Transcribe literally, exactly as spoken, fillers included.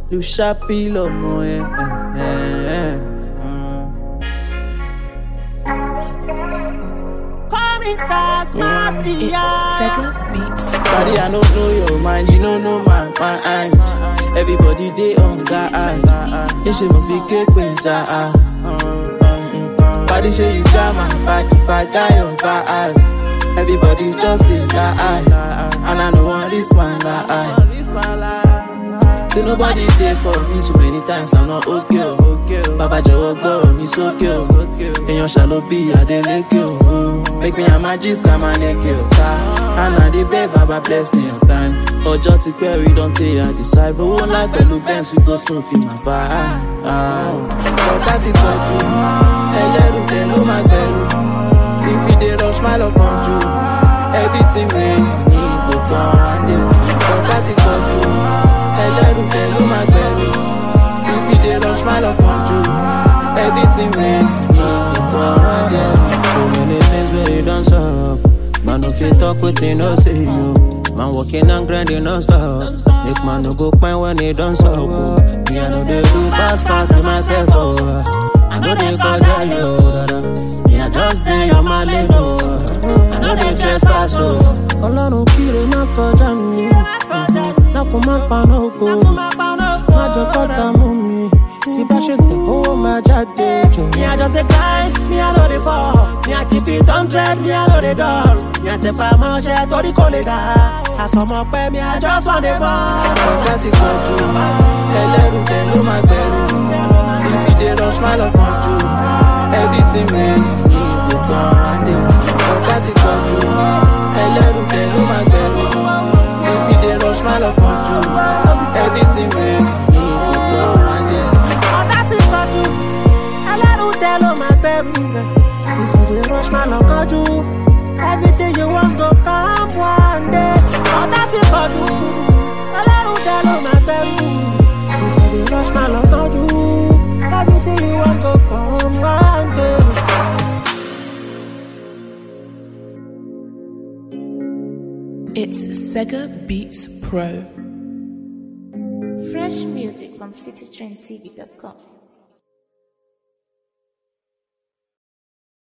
Lu Sharpie lomo eh eh eh. It's Sega Beats. Daddy, I don't know your mind, you don't know my mind. Everybody they on God. You should be cake with that. Body say you got my back if I got your back. Everybody just in that. And I don't want this man that. So nobody there for me too many times, I'm not okay, okay. Baba Joe go, me so okay. And your shallow be a deleke. Make me a magis, come and make you. And I the babe, Baba bless me your time. Or just to query, don't tell you I decide. But won't like Bellu Benz, we go soon feel my vibe. But that's it for you. Hello, hello, my girl. If you did rush my love on you, everything we need go down. But that's it for you. Hello, hello, my girl. If you did rush my love on you, everything we need go down. So many things where you don't stop. Man, if you talk with you, no say you. Man, walking and grinding non stop. Make man no go pine when they don't stop. Me, I know they do pass, pass in myself. Oh. I know they call that yo. Me, I just day on my lane. Oh. I know they trespass. Oh. Olorun kire na koja mi. Na ko ma pa no ko. Ma jo kota mu mi. Ti ba se te ko ma jade jo. Me, I just a grind. Me, I know they fall. Me, I keep it one hundred. Me, I know they dull. Me, I take pa ma she to the colida. I saw my pay. Me, I just want the ball. That's it for you. Hello, hello, my girl. If you did rush my love on you, everything we need go down. That's it for you. Hello, hello, my girl. If you did rush my love on you, everything we need go down. That's it for you. Hello, hello, my baby. If you did rush my love on you, everything you want go come one day. Oh, that's it for you. Hello, hello, my baby. If you did rush my love on you, everything you want go come one day. It's Sega Beats Pro. Fresh music from city trend t v dot com.